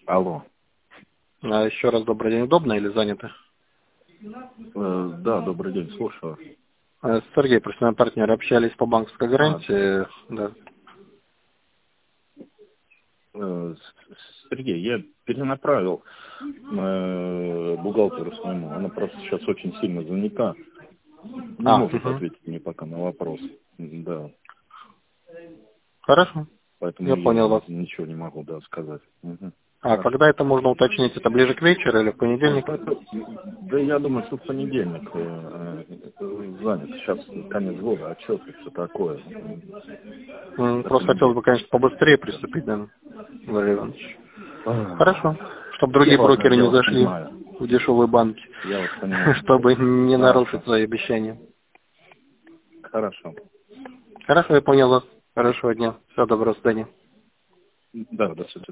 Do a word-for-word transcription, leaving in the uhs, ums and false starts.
Алло. А, еще раз добрый день. Удобно или занято? Э, да, добрый день, слушаю. Э, Сергей, профессиональный партнер, общались по банковской гарантии. Да. Э, с- Сергей, я перенаправил э, бухгалтеру своему. Она просто сейчас очень сильно занята. Не А, может угу. ответить мне пока на вопрос. Да. Хорошо. Поэтому Я я понял вас. ничего не могу, да, сказать. Мгм. А Хорошо. когда это можно уточнить? Это ближе к вечеру или в Ну, понедельник? это- да я думаю, что в понедельник э, э, занят. Сейчас конец года, отчеты, все такое. М, До Просто хотелось бы, понедельника. конечно, побыстрее приступить, да, Валерий Иванович. Хорошо. А, Чтобы Я другие вас, брокеры я не вас зашли понимаю. в дешевые банки, Я вас понимаю. чтобы не нарушить Хорошо. свои обещания. Хорошо. Хорошо, я понял вас. Хорошего дня. Всего доброго, до свидания. Да, до свидания.